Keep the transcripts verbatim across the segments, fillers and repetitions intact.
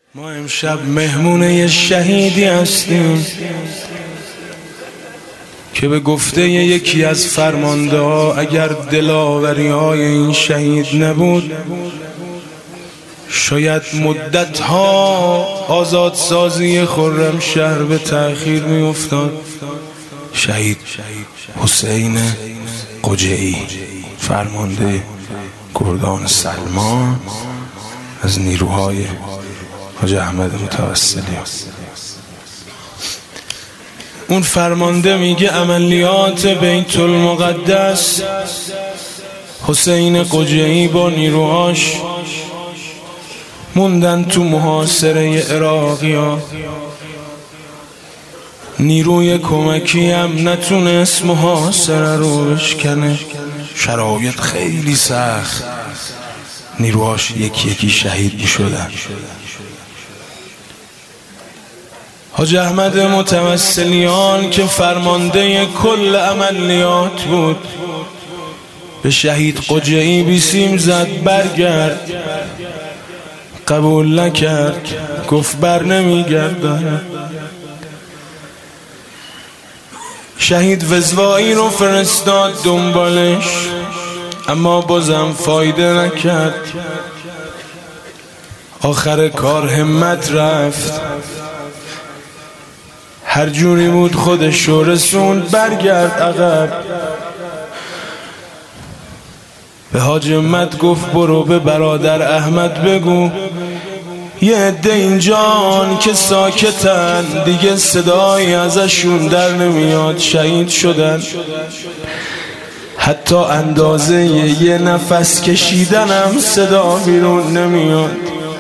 ما امشب مهمون یه شهیدی هستیم که به گفته یکی از فرمانده ها اگر دلاوری های این شهید نبود شاید مدت ها آزادسازی خرمشهر به تأخیر می افتاد. شهید حسین قجعی، فرمانده گردان سلمان از نیروهای حاج احمد متوسلی. اون فرمانده میگه عملیات بیت المقدس حسین قجعی با نیروهاش موندن تو محاصره عراقی ها. نیروی کمکی هم نتونست محاصره رو بشکنه، شرایط خیلی سخت، نیروهاش یکی یکی شهید می شدن. حاج احمد متوسلیان که فرمانده کل عملیات بود به شهید قجعی بیسیم زد برگرد، قبول نکرد، گفت بر نمیگردم. شهید وزوایی رو فرستاد دنبالش اما بازم فایده نکرد. آخر کار همت رفت، هر جوری بود خودش رو رسوند برگرد عقب. به حاج احمد گفت برو به برادر احمد بگو یه عده اینجان که ساکتن دیگه صدایی ازشون در نمیاد، شهید شدن، حتی اندازه یه نفس کشیدنم صدا بیرون نمیاد.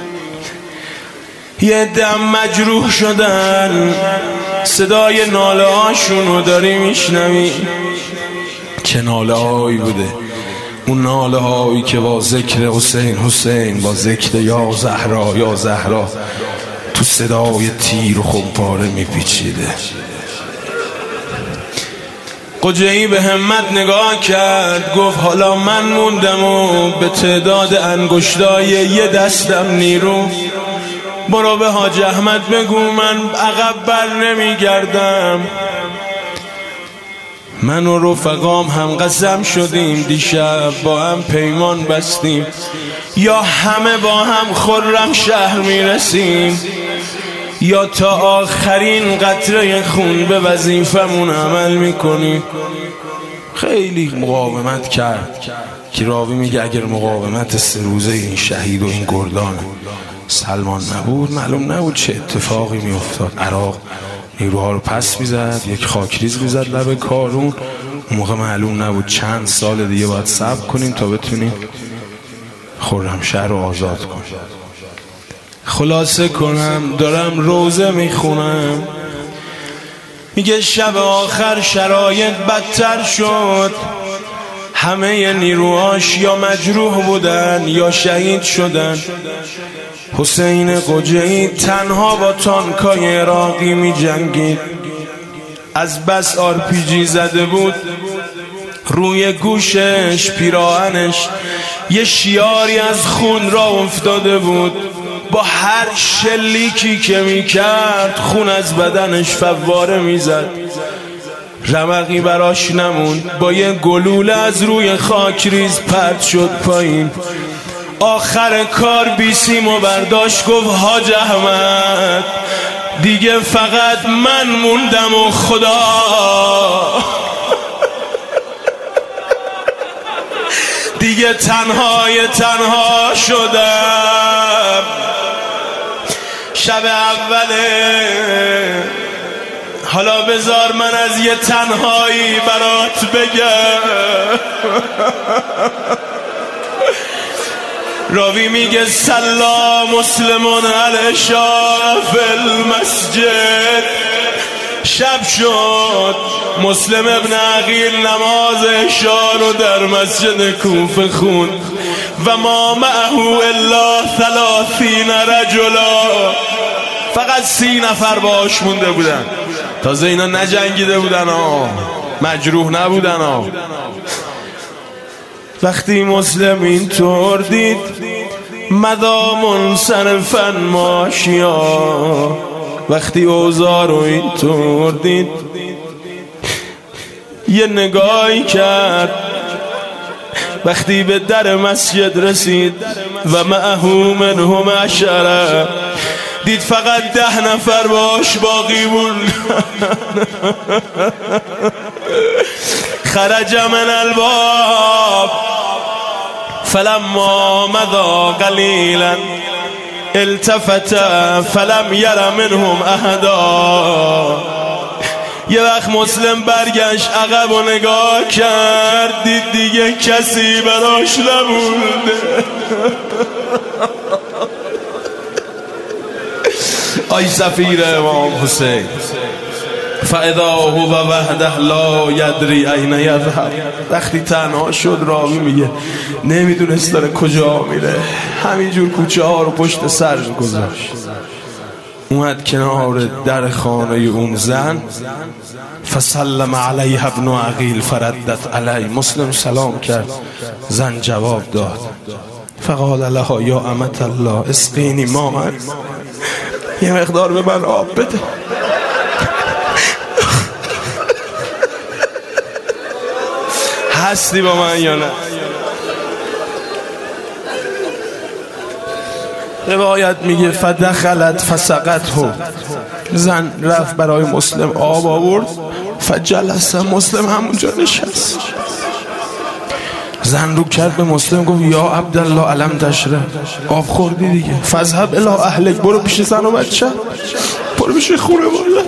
یه دم مجروح شدن، صدای ناله هاشون رو داری میشنوی. چه ناله هایی بوده، اون ناله هایی که با ذکر حسین حسین، با ذکر یا زهرا یا زهرا تو صدای تیر و خمپاره میپیچیده. قجعی به همت نگاه کرد، گفت حالا من موندم و به تعداد انگشتای یه دستم نیرو، برو به حاج احمد بگو من عقب بر نمیگردم. من و رفقام هم قسم شدیم دیشب با هم پیمان بستیم یا همه با هم خرمشهر میرسیم یا تا آخرین قطره خون به وظیفمون عمل میکنیم. خیلی مقاومت کرد که راوی میگه اگر مقاومت سه روزه این شهید و این گردان سلمان نبود معلوم نبود چه اتفاقی میافتاد. عراق نیروها رو پس میزد، یک خاکریز میزد لب کارون. اون موقع معلوم نبود چند سال دیگه باید صبر کنیم تا بتونیم خرمشهر رو آزاد کنیم. خلاصه کنم دارم روزه میخونم، میگه شب آخر شرایط بدتر شد، همه نیروهاش یا مجروح بودن یا شهید شدن. حسین قجعی تنها با تانکای عراقی می جنگید، از بس آر پی جی زده بود روی گوشش پیراهنش یه شیاری از خون را افتاده بود. با هر شلیکی که می کرد خون از بدنش فواره می زد، رمقی براش نموند. با یه گلوله از روی خاکریز پرت شد پایین. آخر کار بیسیم و برداشت، گفت حاج احمد دیگه فقط من موندم و خدا. دیگه تنهای تنها شدم. شب اوله، حالا بذار من از یه تنهایی برات بگم. راوی میگه سلا مسلمون علی شاف المسجد. شب شد، مسلم ابن عقیل نماز عشا رو در مسجد کوفه خوند و ما معه الا ثلاثین رجلا، فقط سی نفر باش مونده بودن. تازه اینا نجنگیده بودن ها، مجروح نبودن ها. وقتی مسلم اینطور دید مدا منصرفن ماشیا. وقتی اوضاع رو اینطور دید یه نگاهی کرد. وقتی به در مسجد رسید و معه منهم عشره، دید فقط ده نفر باش باقی بود. خرج من الباب فلما مضى قلیلا التفت فلم یر منهم احدا. یه وقت مسلم برگشت عقب و نگاه کرد، دید دیگه کسی براش نبوده. آی سفیر امام حسین، فاذا هو وحده لا یدری این یذهب. وقتی تنها شد راوی میگه نمیدونست داره کجا میره، همینجور کوچه ها رو پشت سر گذاشت. اومد کنار در خانه اون زن، فسلم علیها ابن عقیل فردت علی. مسلم سلام کرد، زن جواب داد. فقال لها یا امت الله اسقینی ماء، یه مقدار به من آب بده. هستی با من یا نه؟ روایت میگه فدخلت فسقته، زن رفت برای مسلم آب آورد. فجلس، مسلم همونجا نشست. زن رو کرد به مسلم گفت یا عبدالله علم تشرب، آب خوردی دیگه، فذهب الی اهلک، برو پیش زن و بچه، برو پیش خونه بالا.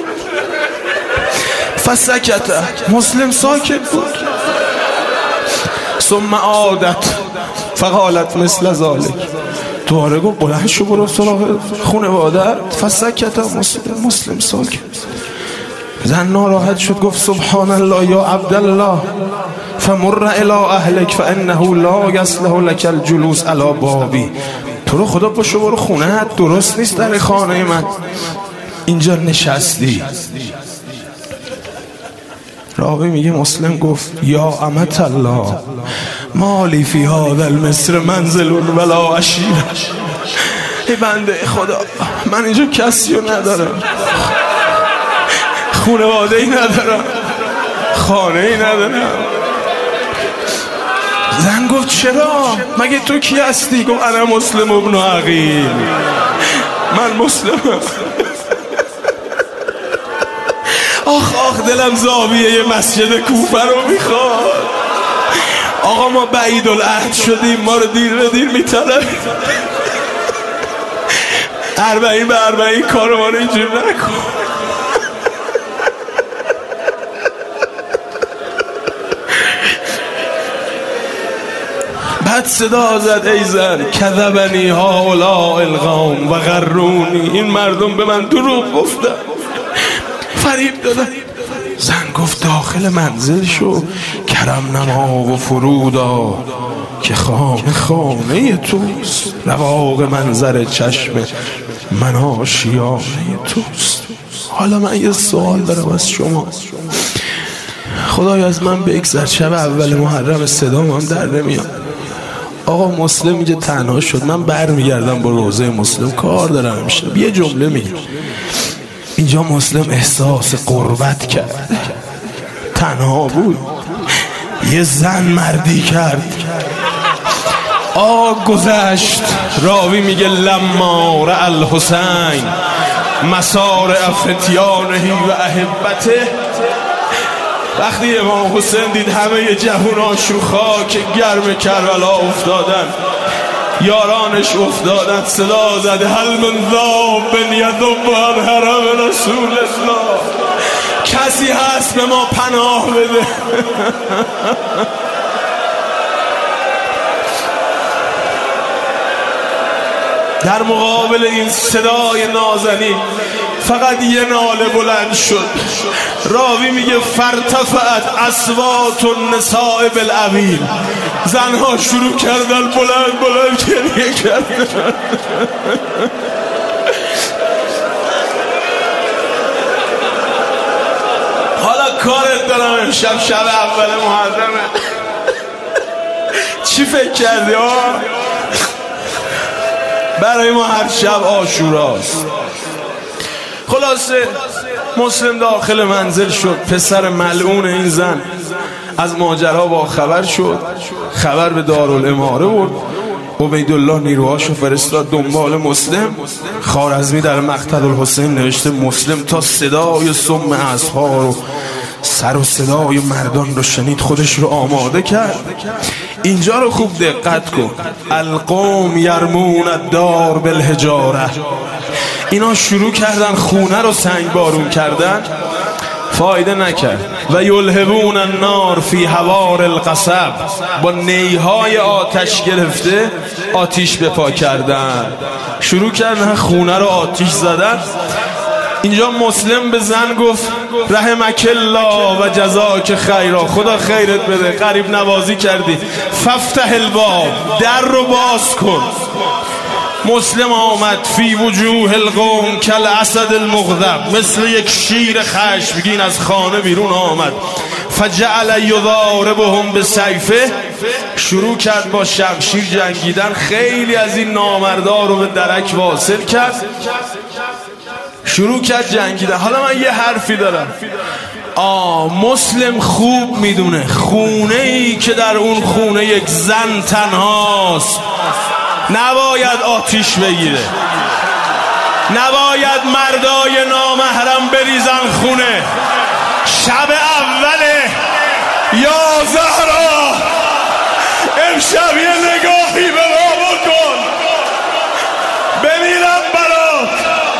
فسکت، مسلم ساکت بود. ثم عادت فقالت مثل ذالک، دوباره گفت بلند شو برو سراغ خونه مادر. فسکت، مسلم مسلم ساکت. زن ناراحت شد گفت سبحان الله یا عبدالله فمر الی اهلک فانه لا یصلح لك الجلوس علی بابی. تو رو خدا پاشو برو خونه، درست نیست در خانه من اینجا نشستی. راوی میگه مسلم گفت یا امت الله مالی فی هذا المصر منزل ولا عشیره. ای بنده خدا، من اینجا کسی رو ندارم، خانواده ای ندارم، خانه ای ندارم. زن گفت چرا؟ مگه تو کی هستی؟ گفت انا مسلم ابن عقیل، من مسلمم. آخ آخ دلم زاویه یه مسجد کوفه رو میخواد. آقا ما بعید العهد شدیم، ما رو دیر به دیر میطلب. اربعین به اربعین کار ما رو اینجور نکن. بعد صدا زد ای زن کذبنی هؤلاء القوم و غرونی، این مردم به من دروغ گفتن، فریب دادن. زن گفت داخل منزل شو، کرم نما و فرودا که خانه خانه توست، رواق منظر چشم من آشیانه توست. حالا من یه سوال دارم از شما، خدای از من بگذر، شب اول محرم صدام هم در نمیاد. آقا مسلم اینجا تنها شد، من بر میگردم با روزه مسلم، کار دارم امشب. یه جمله میگم، اینجا مسلم احساس قربت کرد، تنها بود، یه زن مردی کرد. آه گذشت. راوی میگه لما رأى الحسین مسارع فتیانه و احبته، وقتی امام حسین دید همه جوونا شوخا که گرم کربلا افتادن، یارانش افتادن، صدا زد هل من ذاب یذب عن حرم رسول الله، کسی هست به ما پناه بده. در مقابل این صدای نازنین فقط یه ناله بلند شد. راوی میگه فرتفعت اصوات النساء بالعویل، زنها شروع کردن بلند بلند گریه کردن. حالا کارت دارم امشب شب اول محرمه، چی فکر کردی ها؟ برای ما هر شب عاشوراست. خلاصه مسلم داخل منزل شد. پسر ملعون این زن از ماجرا با خبر شد، خبر به دارالاماره برد. عبیدالله نیروهاشو فرستاد دنبال مسلم. خوارزمی در مقتل الحسین نوشته مسلم تا صدای سم اسب‌ها رو، سر و صدای مردان رو شنید خودش رو آماده کرد. اینجا رو خوب دقت کن. القوم یرمون الدار بالحجاره. اینا شروع کردن خونه رو سنگ بارون کردن، فایده نکرد. و یلهبون النار فی هوار القصب. با نیهای آتش گرفته آتیش به پا کردن، شروع کردن خونه رو آتیش زدن. اینجا مسلم به زن گفت رحمک الله و جزاک خیرا، خدا خیرت بده، قریب نوازی کردی. ففتح الباب، در رو باز کن. مسلم آمد فی وجوه القوم کل اسد المغضب، مثل یک شیر خشمگین از خانه بیرون آمد. فجعل یضاربهم بسیفه، شروع کرد با شمشیر جنگیدن. خیلی از این نامردار رو به درک واصل کرد، شروع کرد جنگیدن. حالا من یه حرفی دارم. آه مسلم خوب میدونه خونه ای که در اون خونه یک زن تنهاست نباید آتیش بگیره، نباید مردای نامحرم بریزن خونه. شب اوله یا زهرا، امشب یه نگاهی به ما بکن، بمیرم برات.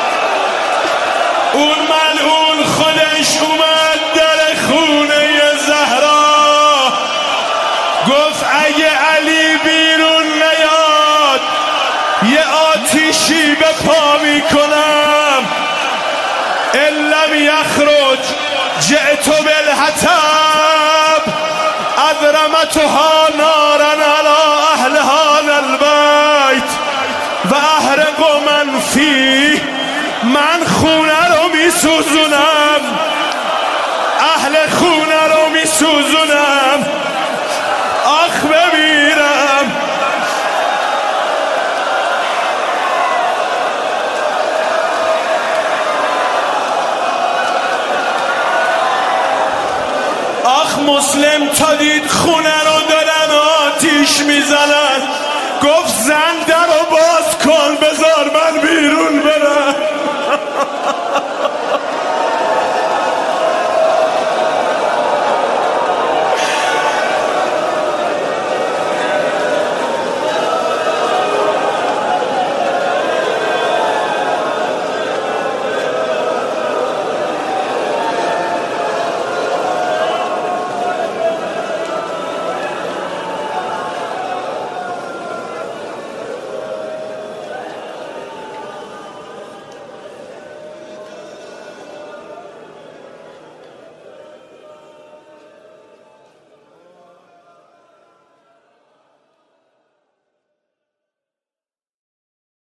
اون ملعون خودش اومد در خونه زهرا، گفت اگه علی بیرون نیاد یه آتیشی به پا میکنم. ان لم یخرج جئت بالحطب اضرمتها نارا علی اهل هذا البیت و احرق من فیه. من خونه رو میسوزونم، اهل خونه رو میسوزونم. آخ بمیرم. آخ مسلم تا دید خونه رو دارن آتیش میزنن، گفت زن